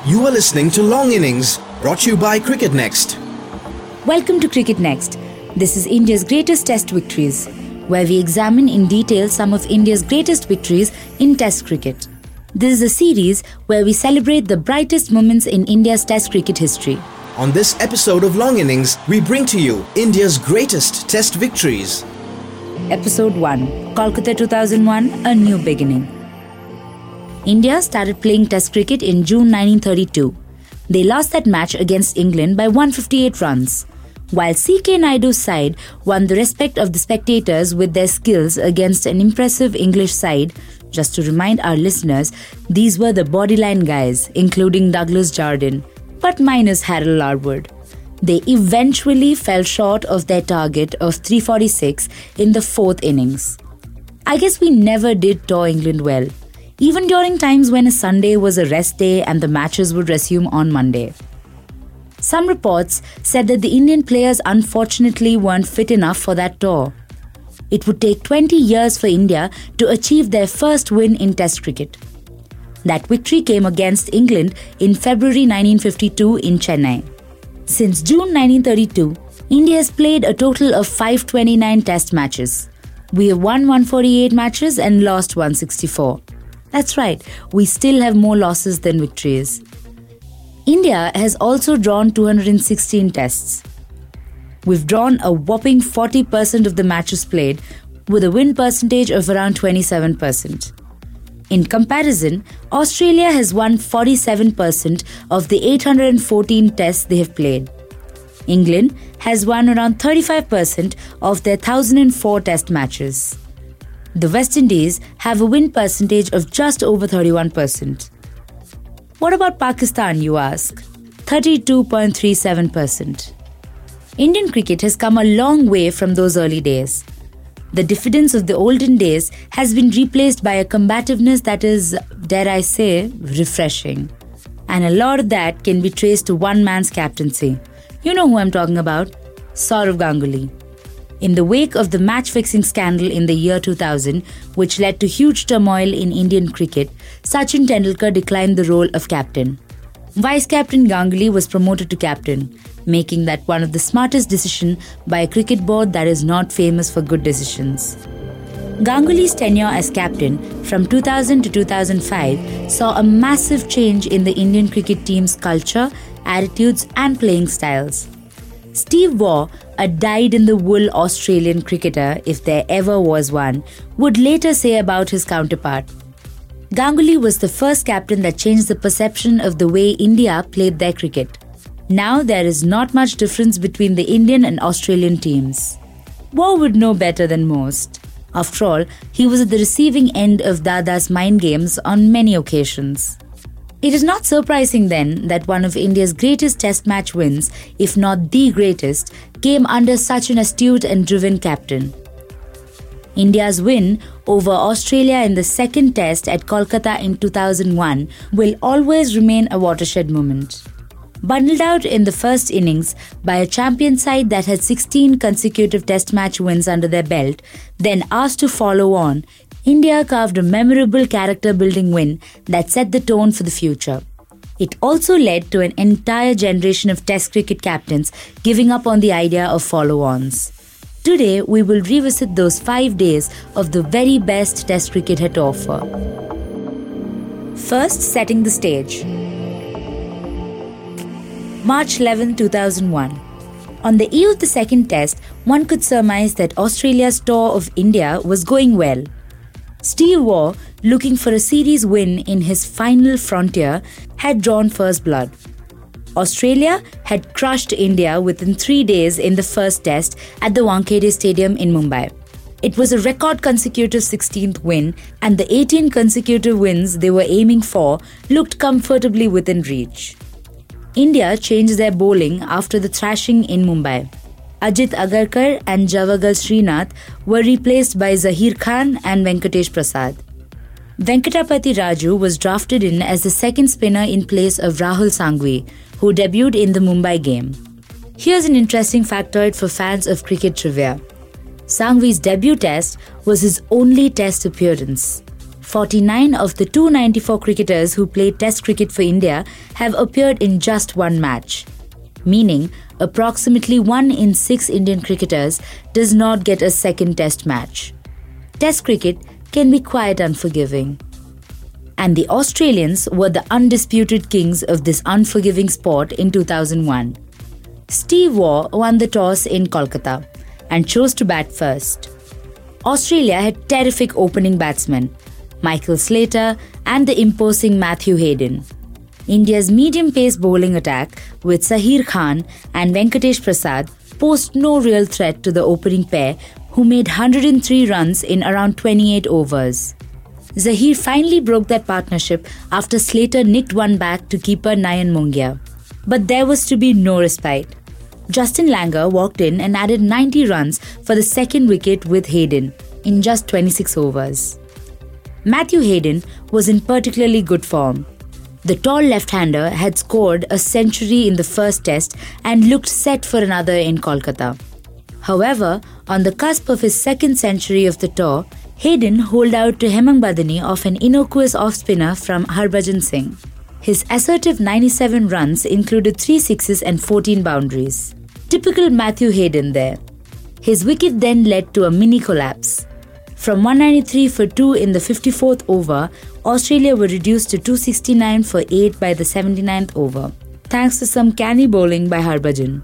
You are listening to Long Innings, brought to you by Cricket Next. Welcome to Cricket Next. This is India's greatest test victories, where we examine in detail some of India's greatest victories in test cricket. This is a series where we celebrate the brightest moments in India's test cricket history. On this episode of Long Innings, we bring to you India's greatest test victories. Episode 1, Kolkata 2001, A New Beginning. India started playing test cricket in June 1932. They lost that match against England by 158 runs, while C.K. Naidu's side won the respect of the spectators with their skills against an impressive English side. Just to remind our listeners, these were the bodyline guys, including Douglas Jardine, but minus Harold Larwood. They eventually fell short of their target of 346 in the fourth innings. I guess we never did tour England well, even during times when a Sunday was a rest day and the matches would resume on Monday. Some reports said that the Indian players unfortunately weren't fit enough for that tour. It would take 20 years for India to achieve their first win in Test cricket. That victory came against England in February 1952 in Chennai. Since June 1932, India has played a total of 529 Test matches. We have won 148 matches and lost 164. That's right, we still have more losses than victories. India has also drawn 216 tests. We've drawn a whopping 40% of the matches played, with a win percentage of around 27%. In comparison, Australia has won 47% of the 814 tests they have played. England has won around 35% of their 1004 test matches. The West Indies have a win percentage of just over 31%. What about Pakistan, you ask? 32.37%. Indian cricket has come a long way from those early days. The diffidence of the olden days has been replaced by a combativeness that is, dare I say, refreshing. And a lot of that can be traced to one man's captaincy. You know who I'm talking about? Sourav Ganguly. In the wake of the match-fixing scandal in the year 2000, which led to huge turmoil in Indian cricket, Sachin Tendulkar declined the role of captain. Vice-captain Ganguly was promoted to captain, making that one of the smartest decisions by a cricket board that is not famous for good decisions. Ganguly's tenure as captain from 2000 to 2005 saw a massive change in the Indian cricket team's culture, attitudes and playing styles. Steve Waugh, a dyed-in-the-wool Australian cricketer, if there ever was one, would later say about his counterpart, Ganguly was the first captain that changed the perception of the way India played their cricket. Now there is not much difference between the Indian and Australian teams. Waugh would know better than most. After all, he was at the receiving end of Dada's mind games on many occasions. It is not surprising then that one of India's greatest test match wins, if not the greatest, came under such an astute and driven captain. India's win over Australia in the second test at Kolkata in 2001 will always remain a watershed moment. Bundled out in the first innings by a champion side that had 16 consecutive test match wins under their belt, then asked to follow on, India carved a memorable character-building win that set the tone for the future. It also led to an entire generation of Test cricket captains giving up on the idea of follow-ons. Today, we will revisit those 5 days of the very best Test cricket had to offer. First, setting the stage. March 11, 2001. On the eve of the second test, one could surmise that Australia's tour of India was going well. Steve Waugh, looking for a series win in his final frontier, had drawn first blood. Australia had crushed India within 3 days in the first test at the Wankhede Stadium in Mumbai. It was a record consecutive 16th win, and the 18 consecutive wins they were aiming for looked comfortably within reach. India changed their bowling after the thrashing in Mumbai. Ajit Agarkar and Javagal Srinath were replaced by Zahir Khan and Venkatesh Prasad. Venkatapati Raju was drafted in as the second spinner in place of Rahul Sanghvi, who debuted in the Mumbai game. Here's an interesting factoid for fans of cricket trivia. Sanghvi's debut test was his only test appearance. 49 of the 294 cricketers who played Test cricket for India have appeared in just one match, meaning approximately 1 in 6 Indian cricketers does not get a second Test match. Test cricket can be quite unforgiving. And the Australians were the undisputed kings of this unforgiving sport in 2001. Steve Waugh won the toss in Kolkata and chose to bat first. Australia had terrific opening batsmen, Michael Slater and the imposing Matthew Hayden. India's medium-pace bowling attack with Zaheer Khan and Venkatesh Prasad posed no real threat to the opening pair, who made 103 runs in around 28 overs. Zaheer finally broke that partnership after Slater nicked one back to keeper Nayan Mongia. But there was to be no respite. Justin Langer walked in and added 90 runs for the second wicket with Hayden in just 26 overs. Matthew Hayden was in particularly good form. The tall left-hander had scored a century in the first test and looked set for another in Kolkata. However, on the cusp of his second century of the tour, Hayden holed out to Hemang Badani off an innocuous off-spinner from Harbhajan Singh. His assertive 97 runs included 3 sixes and 14 boundaries. Typical Matthew Hayden there. His wicket then led to a mini collapse. From 193 for 2 in the 54th over, Australia were reduced to 269 for 8 by the 79th over, thanks to some canny bowling by Harbhajan.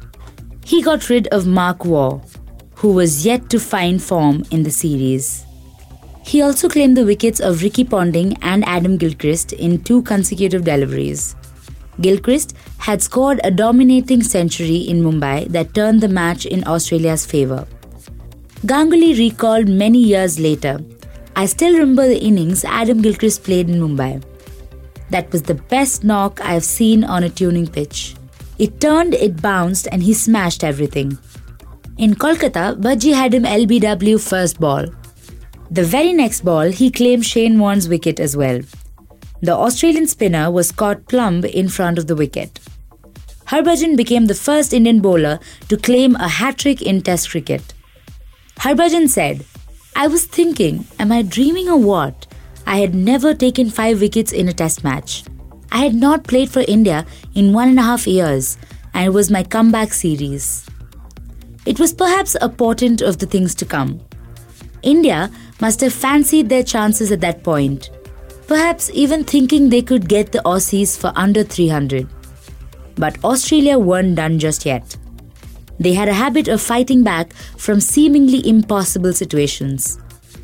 He got rid of Mark Waugh, who was yet to find form in the series. He also claimed the wickets of Ricky Ponting and Adam Gilchrist in 2 consecutive deliveries. Gilchrist had scored a dominating century in Mumbai that turned the match in Australia's favour. Ganguly recalled many years later, "I still remember the innings Adam Gilchrist played in Mumbai. That was the best knock I have seen on a tuning pitch. It turned, it bounced, and he smashed everything." In Kolkata, Bhaji had him LBW first ball. The very next ball, he claimed Shane Warne's wicket as well. The Australian spinner was caught plumb in front of the wicket. Harbhajan became the first Indian bowler to claim a hat-trick in Test cricket. Harbhajan said, "I was thinking, am I dreaming or what? I had never taken 5 wickets in a Test match. I had not played for India in 1.5 years, and it was my comeback series." It was perhaps a portent of the things to come. India must have fancied their chances at that point, perhaps even thinking they could get the Aussies for under 300. But Australia weren't done just yet. They had a habit of fighting back from seemingly impossible situations.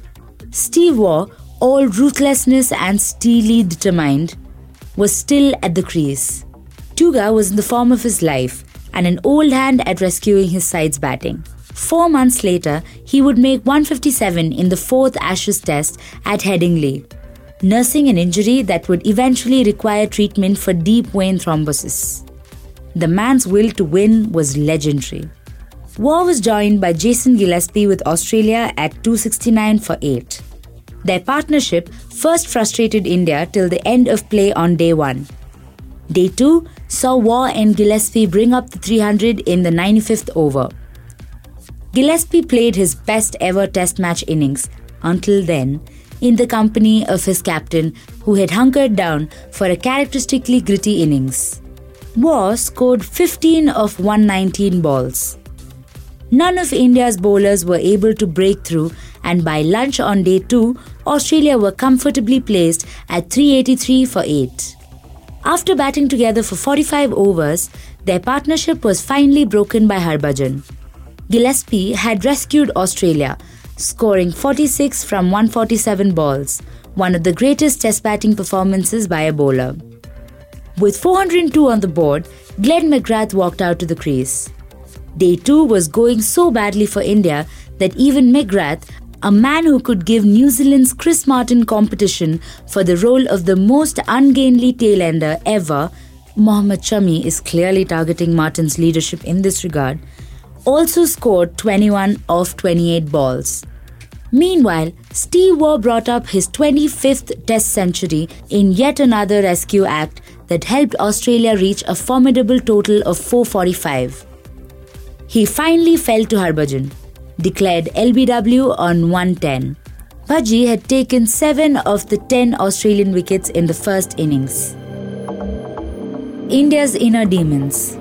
Steve Waugh, all ruthlessness and steely determined, was still at the crease. Tuga was in the form of his life and an old hand at rescuing his side's batting. 4 months later, he would make 157 in the 4th Ashes Test at Headingley, nursing an injury that would eventually require treatment for deep vein thrombosis. The man's will to win was legendary. Waugh was joined by Jason Gillespie with Australia at 269 for 8. Their partnership first frustrated India till the end of play on day 1. Day 2 saw Waugh and Gillespie bring up the 300 in the 95th over. Gillespie played his best ever Test match innings until then, in the company of his captain, who had hunkered down for a characteristically gritty innings. Waugh scored 15 of 119 balls. None of India's bowlers were able to break through, and by lunch on day 2, Australia were comfortably placed at 383 for 8. After batting together for 45 overs, their partnership was finally broken by Harbhajan. Gillespie had rescued Australia, scoring 46 from 147 balls, one of the greatest Test batting performances by a bowler. With 402 on the board, Glenn McGrath walked out to the crease. Day 2 was going so badly for India that even McGrath, a man who could give New Zealand's Chris Martin competition for the role of the most ungainly tailender ever, Mohammad Shami is clearly targeting Martin's leadership in this regard, also scored 21 of 28 balls. Meanwhile, Steve Waugh brought up his 25th Test century in yet another rescue act that helped Australia reach a formidable total of 445. He finally fell to Harbhajan, declared LBW on 110. Pudgy had taken 7 of the 10 Australian wickets in the first innings. India's inner demons.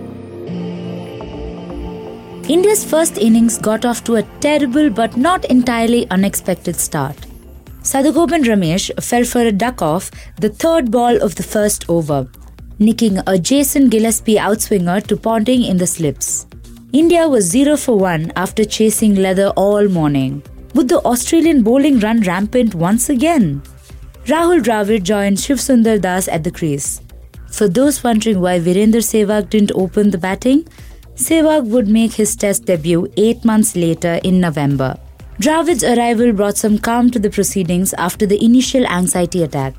India's first innings got off to a terrible but not entirely unexpected start. Sadugoban Ramesh fell for a duck-off the third ball of the first over, nicking a Jason Gillespie outswinger to Ponting in the slips. India was 0 for 1 after chasing leather all morning. Would the Australian bowling run rampant once again? Rahul Dravid joined Shiv Sundar Das at the crease. For those wondering why Virender Sehwag didn't open the batting, Sehwag would make his Test debut 8 months later in November. Dravid's arrival brought some calm to the proceedings after the initial anxiety attack.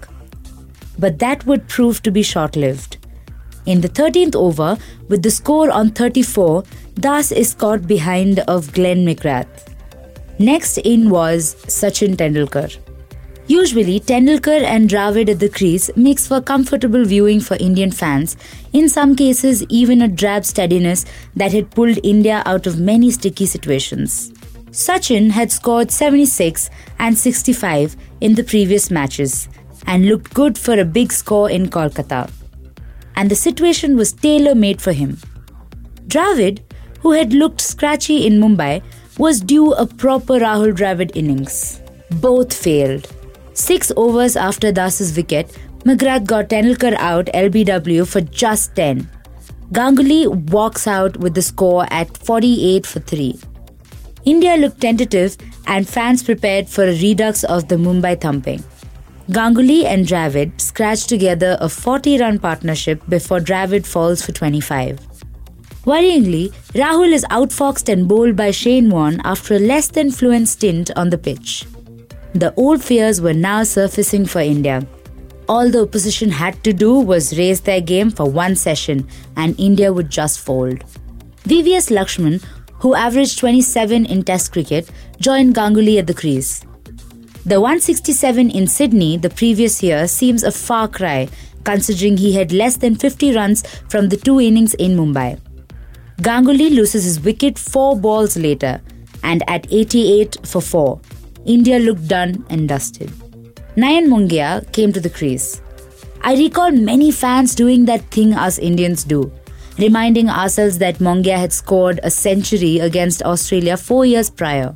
But that would prove to be short-lived. In the 13th over, with the score on 34, Das is caught behind of Glenn McGrath. Next in was Sachin Tendulkar. Usually, Tendulkar and Dravid at the crease makes for comfortable viewing for Indian fans, in some cases even a drab steadiness that had pulled India out of many sticky situations. Sachin had scored 76 and 65 in the previous matches and looked good for a big score in Kolkata. And the situation was tailor-made for him. Dravid, who had looked scratchy in Mumbai, was due a proper Rahul Dravid innings. Both failed. 6 overs after Das's wicket, McGrath got Tendulkar out LBW for just 10. Ganguly walks out with the score at 48 for 3. India looked tentative and fans prepared for a redux of the Mumbai thumping. Ganguly and Dravid scratched together a 40-run partnership before Dravid falls for 25. Worryingly, Rahul is outfoxed and bowled by Shane Warne after a less than fluent stint on the pitch. The old fears were now surfacing for India. All the opposition had to do was raise their game for one session and India would just fold. VVS Lakshman, who averaged 27 in Test cricket, joined Ganguly at the crease. The 167 in Sydney the previous year seems a far cry, considering he had less than 50 runs from the 2 innings in Mumbai. Ganguly loses his wicket 4 balls later, and at 88 for 4, India looked done and dusted. Nayan Mongia came to the crease. I recall many fans doing that thing us Indians do, reminding ourselves that Mongia had scored a century against Australia 4 years prior.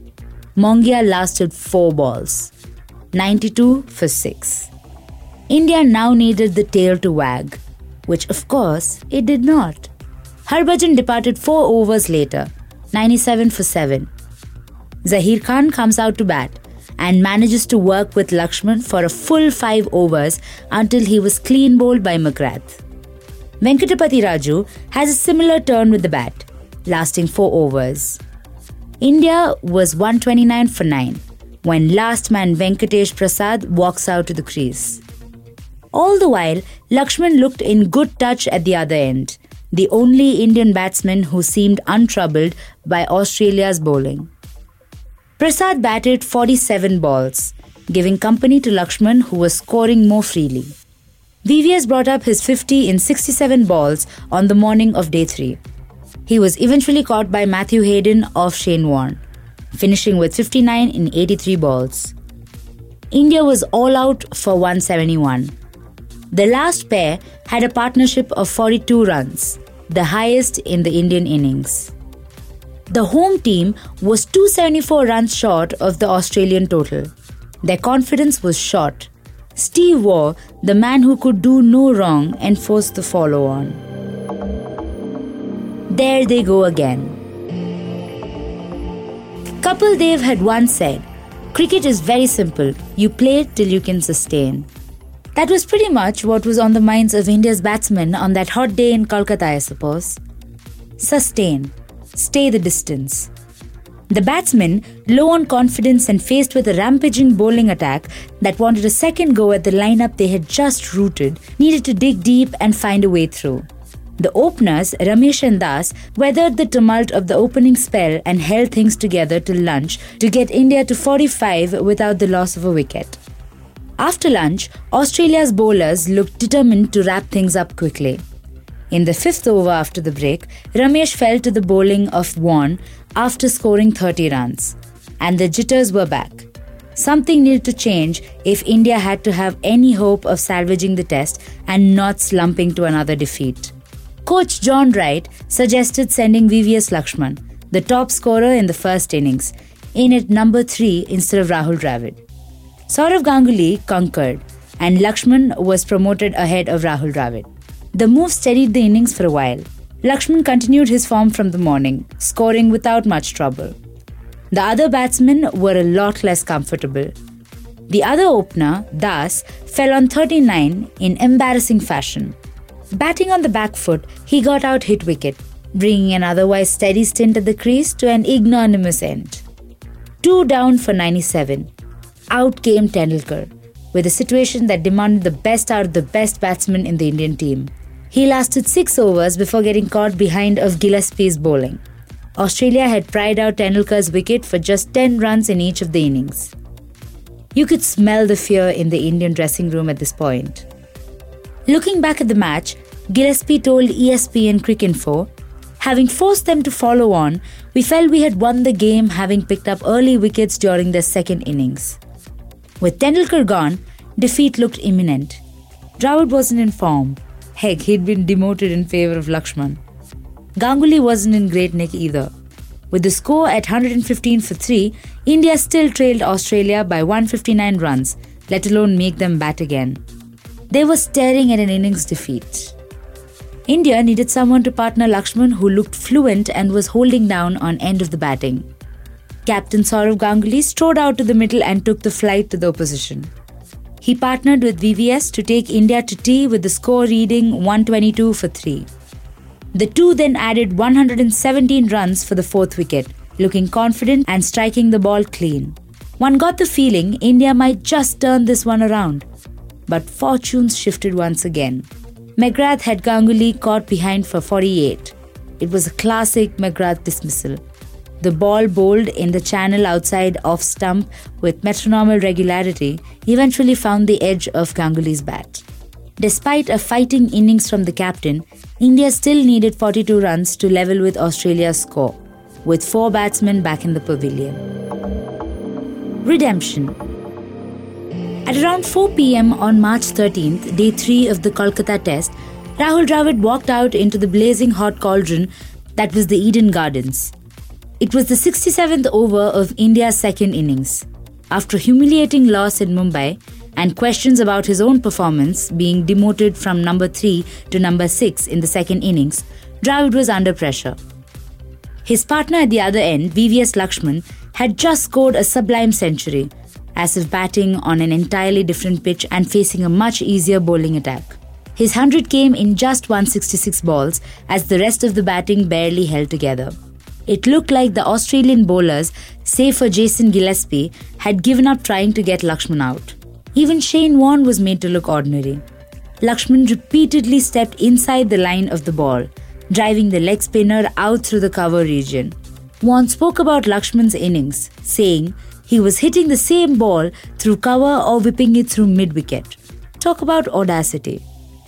Mongia lasted 4 balls, 92 for 6. India now needed the tail to wag, which of course it did not. Harbhajan departed 4 overs later, 97 for 7. Zaheer Khan comes out to bat and manages to work with Lakshman for a full 5 overs until he was clean bowled by McGrath. Venkatapati Raju has a similar turn with the bat, lasting 4 overs. India was 129 for 9 when last man Venkatesh Prasad walks out to the crease. All the while, Lakshman looked in good touch at the other end, the only Indian batsman who seemed untroubled by Australia's bowling. Prasad batted 47 balls, giving company to Lakshman, who was scoring more freely. VVS brought up his 50 in 67 balls on the morning of day 3. He was eventually caught by Matthew Hayden off Shane Warne, finishing with 59 in 83 balls. India was all out for 171. The last pair had a partnership of 42 runs, the highest in the Indian innings. The home team was 274 runs short of the Australian total. Their confidence was shot. Steve Waugh, the man who could do no wrong, enforced the follow-on. There they go again. Kapil Dev had once said, "Cricket is very simple. You play till you can sustain." That was pretty much what was on the minds of India's batsmen on that hot day in Kolkata, I suppose. Sustain. Stay the distance. The batsmen, low on confidence and faced with a rampaging bowling attack that wanted a second go at the lineup they had just rooted, needed to dig deep and find a way through. The openers, Ramesh and Das, weathered the tumult of the opening spell and held things together till lunch to get India to 45 without the loss of a wicket. After lunch, Australia's bowlers looked determined to wrap things up quickly. In the 5th over after the break, Ramesh fell to the bowling of Warne after scoring 30 runs, and the jitters were back. Something needed to change if India had to have any hope of salvaging the test and not slumping to another defeat. Coach John Wright suggested sending VVS Lakshman, the top scorer in the first innings, in at number 3 instead of Rahul Dravid. Sourav Ganguly concurred, and Lakshman was promoted ahead of Rahul Dravid. The move steadied the innings for a while. Lakshman continued his form from the morning, scoring without much trouble. The other batsmen were a lot less comfortable. The other opener, Das, fell on 39 in embarrassing fashion. Batting on the back foot, he got out hit wicket, bringing an otherwise steady stint at the crease to an ignominious end. 2 down for 97. Out came Tendulkar, with a situation that demanded the best out of the best batsmen in the Indian team. He lasted 6 overs before getting caught behind of Gillespie's bowling. Australia had pried out Tendulkar's wicket for just 10 runs in each of the innings. You could smell the fear in the Indian dressing room at this point. Looking back at the match, Gillespie told ESPN Cricinfo, "Having forced them to follow on, we felt we had won the game having picked up early wickets during their second innings." With Tendulkar gone, defeat looked imminent. Dravid wasn't in form. Heck, he'd been demoted in favour of Lakshman. Ganguly wasn't in great nick either. With the score at 115 for 3, India still trailed Australia by 159 runs, let alone make them bat again. They were staring at an innings defeat. India needed someone to partner Lakshman who looked fluent and was holding down on end of the batting. Captain Sourav Ganguly strode out to the middle and took the flight to the opposition. He partnered with VVS to take India to tea with the score reading 122 for 3. The two then added 117 runs for the fourth wicket, looking confident and striking the ball clean. One got the feeling India might just turn this one around. But fortunes shifted once again. McGrath had Ganguly caught behind for 48. It was a classic McGrath dismissal. The ball bowled in the channel outside off stump with metronomical regularity eventually found the edge of Ganguly's bat. Despite a fighting innings from the captain, India still needed 42 runs to level with Australia's score, with 4 batsmen back in the pavilion. Redemption. At around 4 p.m. on March 13th, day 3 of the Kolkata Test, Rahul Dravid walked out into the blazing hot cauldron that was the Eden Gardens. It was the 67th over of India's second innings. After a humiliating loss in Mumbai and questions about his own performance being demoted from number 3 to number 6 in the second innings, Dravid was under pressure. His partner at the other end, VVS Lakshman, had just scored a sublime century, as if batting on an entirely different pitch and facing a much easier bowling attack. His 100 came in just 166 balls as the rest of the batting barely held together. It looked like the Australian bowlers, save for Jason Gillespie, had given up trying to get Lakshman out. Even Shane Warne was made to look ordinary. Lakshman repeatedly stepped inside the line of the ball, driving the leg spinner out through the cover region. Warne spoke about Lakshman's innings, saying he was hitting the same ball through cover or whipping it through mid-wicket. Talk about audacity.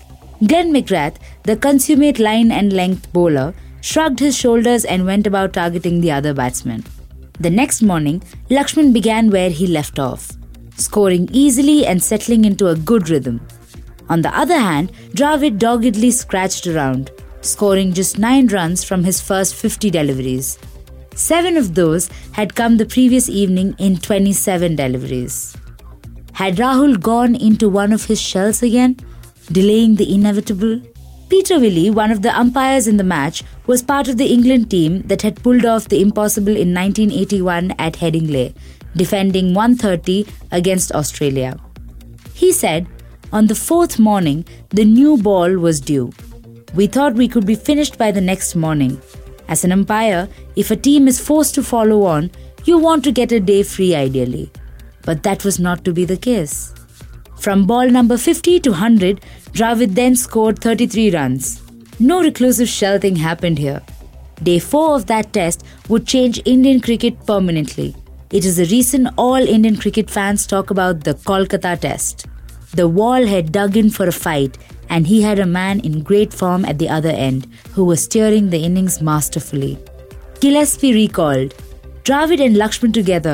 Glenn McGrath, the consummate line and length bowler, shrugged his shoulders and went about targeting the other batsmen. The next morning, Lakshman began where he left off, scoring easily and settling into a good rhythm. On the other hand, Dravid doggedly scratched around, scoring just 9 runs from his first 50 deliveries. 7 of those had come the previous evening in 27 deliveries. Had Rahul gone into one of his shells again, delaying the inevitable? Peter Willey, one of the umpires in the match, was part of the England team that had pulled off the impossible in 1981 at Headingley, defending 130 against Australia. He said, "On the 4th morning, the new ball was due. We thought we could be finished by the next morning. As an umpire, if a team is forced to follow on, you want to get a day free ideally. But that was not to be the case." From ball number 50 to 100, Dravid then scored 33 runs. No reclusive shell thing happened here. Day 4 of that test would change Indian cricket permanently. It is the reason all Indian cricket fans talk about the Kolkata Test. The wall had dug in for a fight, and he had a man in great form at the other end who was steering the innings masterfully. Gillespie recalled, "Dravid and Lakshman together,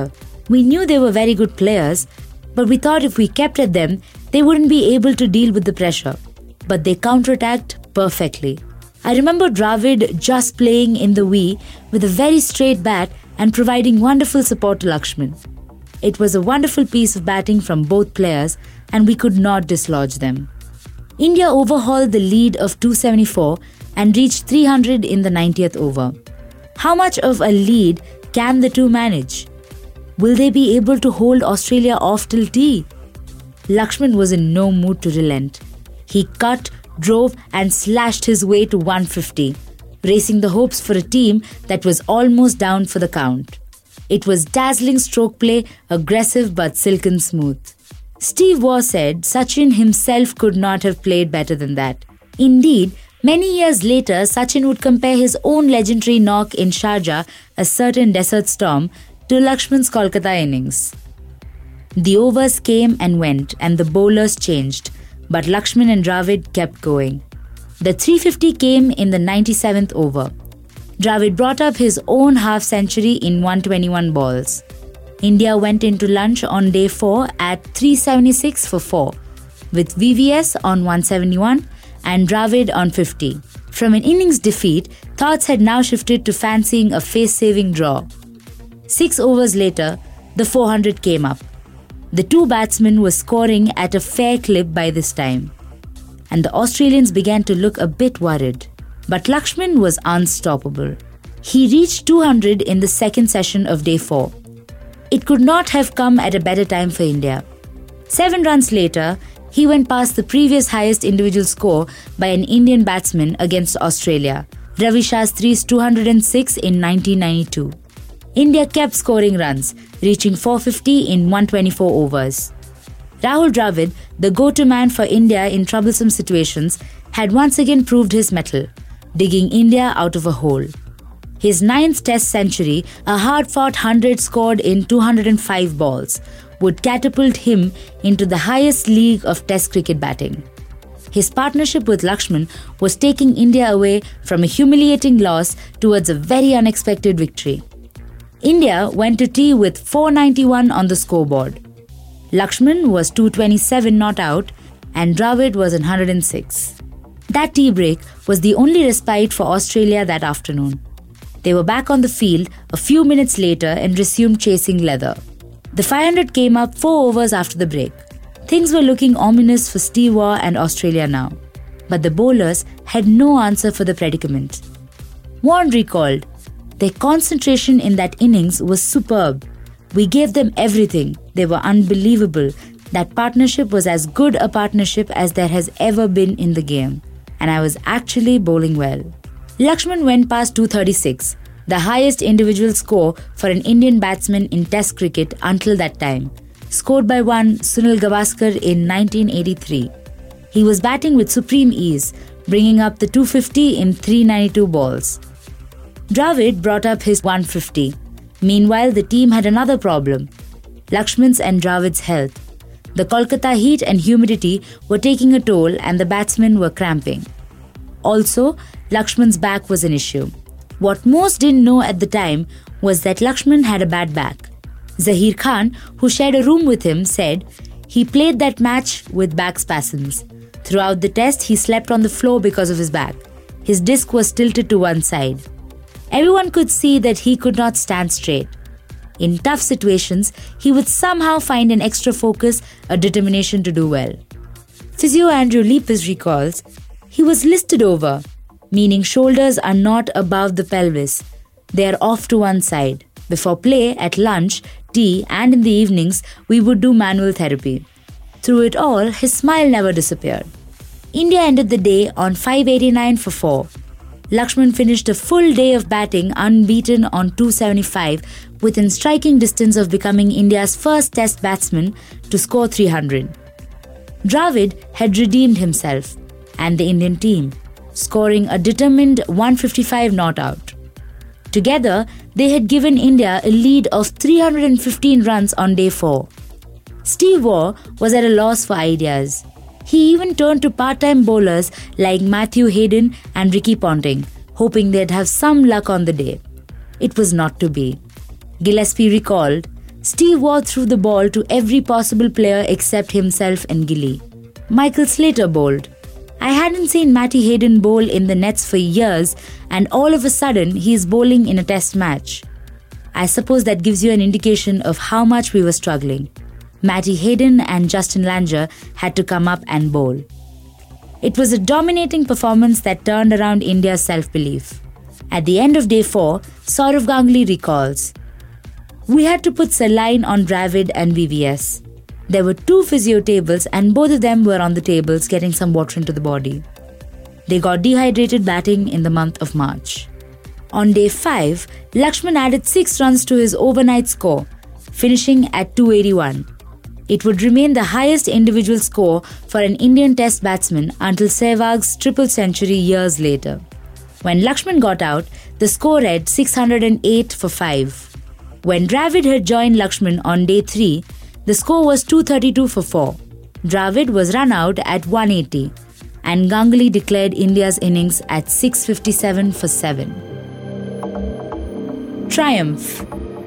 We knew they were very good players, but we thought if we kept at them, they wouldn't be able to deal with the pressure. But they counterattacked perfectly. I remember Dravid just playing in the V with a very straight bat and providing wonderful support to Lakshman. It was a wonderful piece of batting from both players and we could not dislodge them. India overhauled the lead of 274 and reached 300 in the 90th over. How much of a lead can the two manage? Will they be able to hold Australia off till tea? Lakshman was in no mood to relent. He cut, drove and slashed his way to 150, racing the hopes for a team that was almost down for the count. It was dazzling stroke play, aggressive but silken smooth. Steve Waugh said Sachin himself could not have played better than that. Indeed, many years later, Sachin would compare his own legendary knock in Sharjah, a certain desert storm, to Lakshman's Kolkata innings. The overs came and went and the bowlers changed, but Lakshman and Dravid kept going. The 350 came in the 97th over. Dravid brought up his own half-century in 121 balls. India went into lunch on day 4 at 376 for 4, with VVS on 171 and Dravid on 50. From an innings defeat, thoughts had now shifted to fancying a face-saving draw. 6 overs later, the 400 came up. The two batsmen were scoring at a fair clip by this time, and the Australians began to look a bit worried. But Lakshman was unstoppable. He reached 200 in the second session of day 4. It could not have come at a better time for India. 7 runs later, he went past the previous highest individual score by an Indian batsman against Australia, Ravi Shastri's 206 in 1992. India kept scoring runs, reaching 450 in 124 overs. Rahul Dravid, the go-to man for India in troublesome situations, had once again proved his mettle, digging India out of a hole. His 9th Test century, a hard-fought 100 scored in 205 balls, would catapult him into the highest league of Test cricket batting. His partnership with Lakshman was taking India away from a humiliating loss towards a very unexpected victory. India went to tea with 491 on the scoreboard. Lakshman was 227 not out and Dravid was 106. That tea break was the only respite for Australia that afternoon. They were back on the field a few minutes later and resumed chasing leather. The 500 came up 4 overs after the break. Things were looking ominous for Steve Waugh and Australia now. But the bowlers had no answer for the predicament. Warne recalled, "Their concentration in that innings was superb. We gave them everything. They were unbelievable. That partnership was as good a partnership as there has ever been in the game. And I was actually bowling well." Lakshman went past 236, the highest individual score for an Indian batsman in Test cricket until that time, scored by one Sunil Gavaskar in 1983. He was batting with supreme ease, bringing up the 250 in 392 balls. Dravid brought up his 150. Meanwhile, the team had another problem: Lakshman's and Dravid's health. The Kolkata heat and humidity were taking a toll and the batsmen were cramping. Also, Lakshman's back was an issue. What most didn't know at the time was that Lakshman had a bad back. Zaheer Khan, who shared a room with him, said he played that match with back spasms. Throughout the test, he slept on the floor because of his back. His disc was tilted to one side. Everyone could see that he could not stand straight. In tough situations, he would somehow find an extra focus, a determination to do well. Physio Andrew Lepus recalls, "He was listed over, meaning shoulders are not above the pelvis. They are off to one side. Before play, at lunch, tea and in the evenings, we would do manual therapy." Through it all, his smile never disappeared. India ended the day on 589 for 4. Lakshman finished a full day of batting unbeaten on 275 within striking distance of becoming India's first Test batsman to score 300. Dravid had redeemed himself and the Indian team, scoring a determined 155 not out. Together, they had given India a lead of 315 runs on day 4. Steve Waugh was at a loss for ideas. He even turned to part-time bowlers like Matthew Hayden and Ricky Ponting, hoping they'd have some luck on the day. It was not to be. Gillespie recalled, Steve Waugh threw the ball to every possible player except himself and Gilly. Michael Slater bowled. I hadn't seen Matty Hayden bowl in the nets for years, and all of a sudden he is bowling in a test match. I suppose that gives you an indication of how much we were struggling. Matty Hayden and Justin Langer had to come up and bowl. It was a dominating performance that turned around India's self-belief. At the end of day 4, Sourav Ganguly recalls, "We had to put saline on Dravid and VVS. There were 2 physio tables and both of them were on the tables getting some water into the body. They got dehydrated batting in the month of March." On day 5, Lakshman added 6 runs to his overnight score, finishing at 281. It would remain the highest individual score for an Indian Test batsman until Sehwag's triple century years later. When Lakshman got out, the score read 608 for 5. When Dravid had joined Lakshman on day 3, the score was 232 for 4. Dravid was run out at 180, and Ganguly declared India's innings at 657 for 7. Triumph.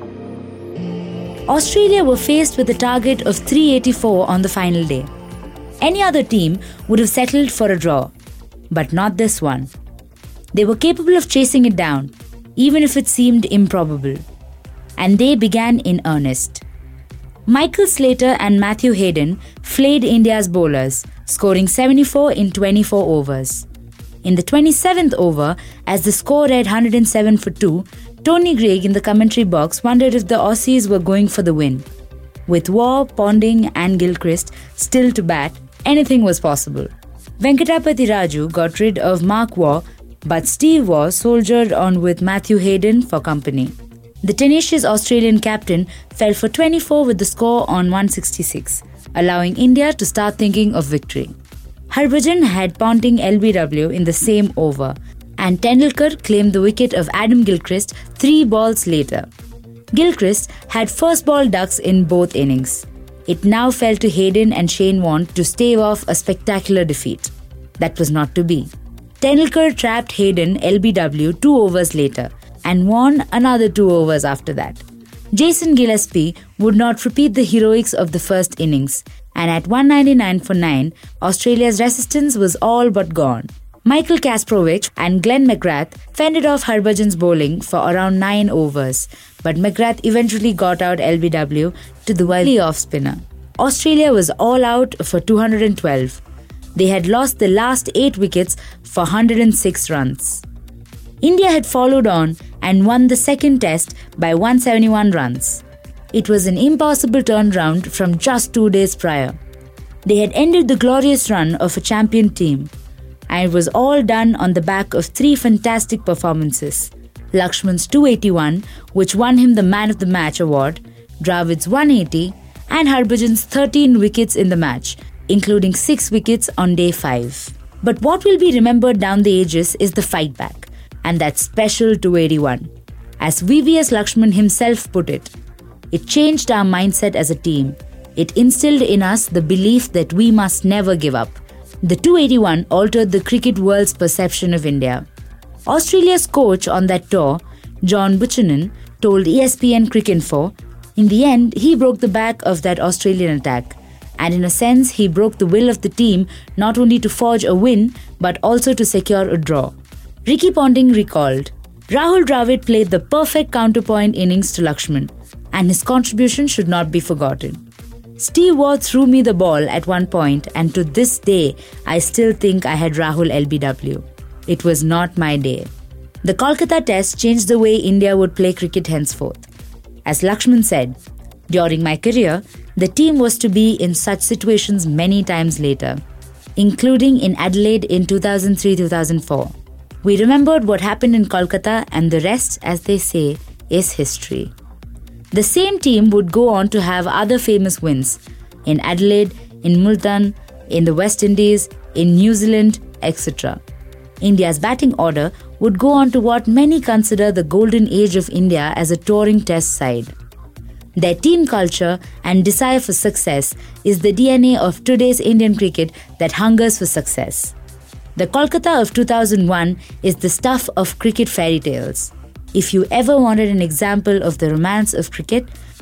Australia were faced with a target of 384 on the final day. Any other team would have settled for a draw, but not this one. They were capable of chasing it down, even if it seemed improbable. And they began in earnest. Michael Slater and Matthew Hayden flayed India's bowlers, scoring 74 in 24 overs. In the 27th over, as the score read 107 for 2, Tony Greig in the commentary box wondered if the Aussies were going for the win. With Waugh, Ponding and Gilchrist still to bat, anything was possible. Venkatapati Raju got rid of Mark Waugh, but Steve Waugh soldiered on with Matthew Hayden for company. The tenacious Australian captain fell for 24 with the score on 166, allowing India to start thinking of victory. Harbhajan had Ponting LBW in the same over, and Tendulkar claimed the wicket of Adam Gilchrist 3 balls later. Gilchrist had first ball ducks in both innings. It now fell to Hayden and Shane Warne to stave off a spectacular defeat. That was not to be. Tendulkar trapped Hayden LBW 2 overs later, and won another 2 overs after that. Jason Gillespie would not repeat the heroics of the first innings, and at 199 for 9, Australia's resistance was all but gone. Michael Kasprowicz and Glenn McGrath fended off Harbhajan's bowling for around 9 overs, but McGrath eventually got out LBW to the wily off-spinner. Australia was all out for 212. They had lost the last 8 wickets for 106 runs. India had followed on and won the second test by 171 runs. It was an impossible turnaround from just 2 days prior. They had ended the glorious run of a champion team, and it was all done on the back of 3 fantastic performances. Lakshman's 281, which won him the Man of the Match award, Dravid's 180, and Harbhajan's 13 wickets in the match, including 6 wickets on day 5. But what will be remembered down the ages is the fight back, and that special 281. As VVS Lakshman himself put it, it changed our mindset as a team. It instilled in us the belief that we must never give up. The 281 altered the cricket world's perception of India. Australia's coach on that tour, John Buchanan, told ESPN Cricinfo, in the end, he broke the back of that Australian attack. And in a sense, he broke the will of the team not only to forge a win, but also to secure a draw. Ricky Ponting recalled, Rahul Dravid played the perfect counterpoint innings to Lakshman, and his contribution should not be forgotten. Steve Waugh threw me the ball at one point, and to this day, I still think I had Rahul LBW. It was not my day. The Kolkata Test changed the way India would play cricket henceforth. As Lakshman said, during my career, the team was to be in such situations many times later, including in Adelaide in 2003-2004. We remembered what happened in Kolkata, and the rest, as they say, is history. The same team would go on to have other famous wins in Adelaide, in Multan, in the West Indies, in New Zealand, etc. India's batting order would go on to what many consider the golden age of India as a touring test side. Their team culture and desire for success is the DNA of today's Indian cricket that hungers for success. The Kolkata of 2001 is the stuff of cricket fairy tales. If you ever wanted an example of the romance of cricket,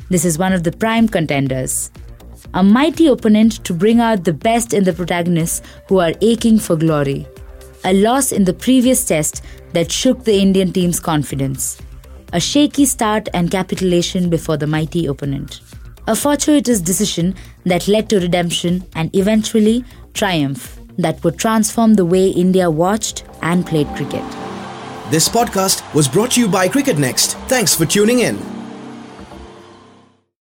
this is one of the prime contenders. A mighty opponent to bring out the best in the protagonists who are aching for glory. A loss in the previous test that shook the Indian team's confidence. A shaky start and capitulation before the mighty opponent. A fortuitous decision that led to redemption and eventually triumph that would transform the way India watched and played cricket. This podcast was brought to you by Cricket Next. Thanks for tuning in.